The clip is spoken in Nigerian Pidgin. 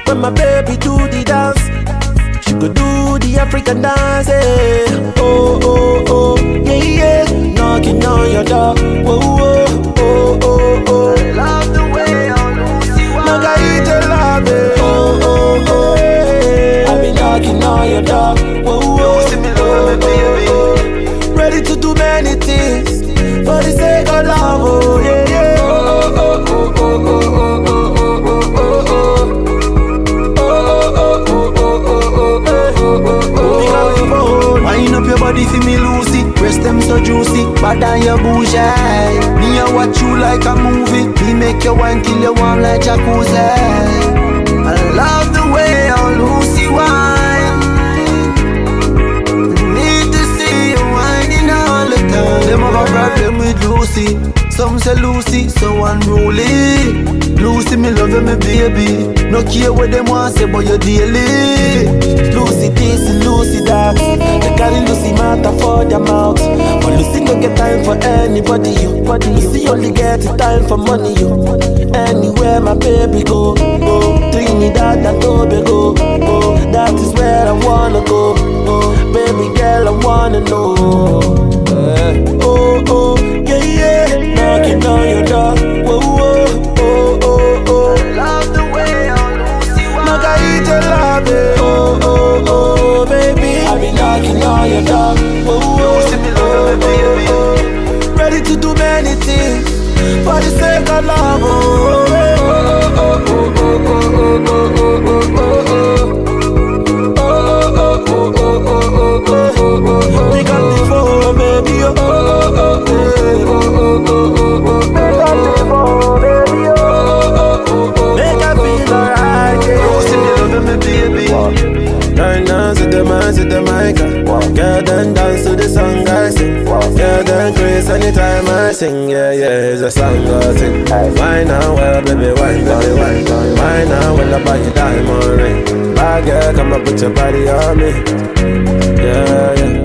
when my baby do the dance. She could do the African dance, eh. Oh, oh, oh, yeah, yeah. Knocking on your door. Whoa, whoa, oh, oh, oh. I love the way I lose you. Margarita love it. Oh, oh, oh, yeah. I be knocking on your door. Whoa, whoa, You see me love me, baby. oh. Ready to do many things for the sake of love, oh, yeah, yeah. Oh, oh, oh, oh, oh, oh, oh, oh, oh, oh, oh. Wind up your body for me, Lucy. Breast them so juicy, bad than your bougie. Me I watch you like a movie. Me make your wine till you warm like jacuzzi. I love the way how Lucy wine. Need to see you whining all the time. Them have a problem with Lucy. Some say Lucy so unruly. Lucy, me love you, me baby. No care what them want say, but you daily. Lucy this, Lucy that. They carry Lucy matter for their mouth. But Lucy no get time for anybody, you. Lucy only get time for money, you. Anywhere my baby go, go. Trinidad and Tobago, go. That is where I wanna go, go. Baby girl, I wanna know. Oh, oh, yeah, yeah. Knocking on your door. Whoa, whoa, oh, oh, oh. I love the way how Lucy wine. Margarita love it. Oh, oh, oh, baby. I be knocking on your door. Oh, oh, You see me love me, baby. oh. Ready to do many things for the sake of love. Oh, oh, oh, oh, oh, oh, oh, oh, oh, oh, oh, oh. We got the phone, baby. Oh, oh, oh, oh, oh. We got the phone, baby. Oh, oh, oh. Make I feel alright. You see me love me, baby. Turn down to the man, to the mic. Girl, then dance to the song I sing. Girl, then grace anytime I sing. Yeah, yeah, it's a song I sing. Why now, well, baby, why, baby, why? Why now, well, I buy you diamond ring. Bad girl, come and put your body on me. Yeah, yeah.